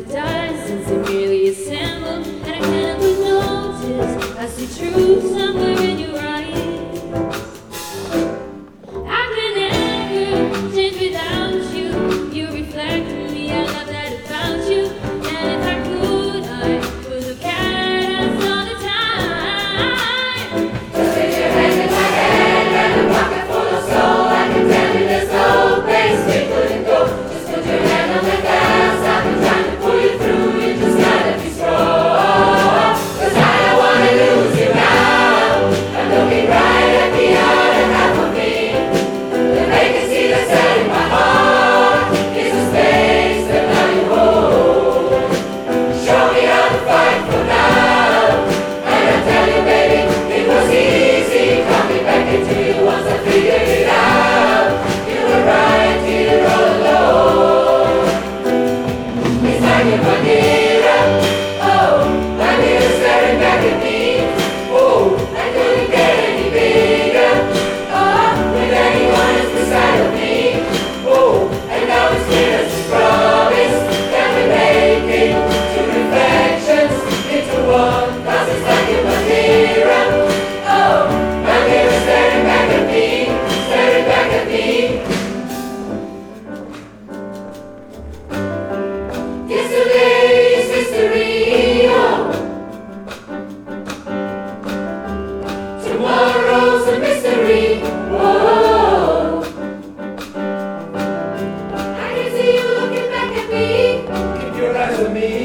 to die since they merely assembled, and I can't but notice I see truth somewhere in your eyes. I can never change without you. You reflect me, I love that about you. And if I could, I would look at us all the time. Just put your hand in my hand and a pocket full of soul. I can tell you there's no place we couldn't go. Just put your hand on the gas, I've been trying to pull you through. You just gotta be strong, 'cause I don't wanna lose you now. I'm looking right at the other half of me. The vacancy that's set in my heart is the space that now you hold. Show me how to fight for love, and I tell you, baby, it was easy coming back into you once I figured it out. You were right here all alone. It's like you were nearer, oh, my mirror staring back at me. Oh, I couldn't get any bigger, oh, with anyone else beside of me. Oh, and now it's clear as this promise that we're making two reflections into one. 'Cause it's like you were nearer, oh, my mirror staring back at me, staring back at me. Yesterday's history, oh, tomorrow's a mystery, whoa. I can see you looking back at me. Keep your eyes on me.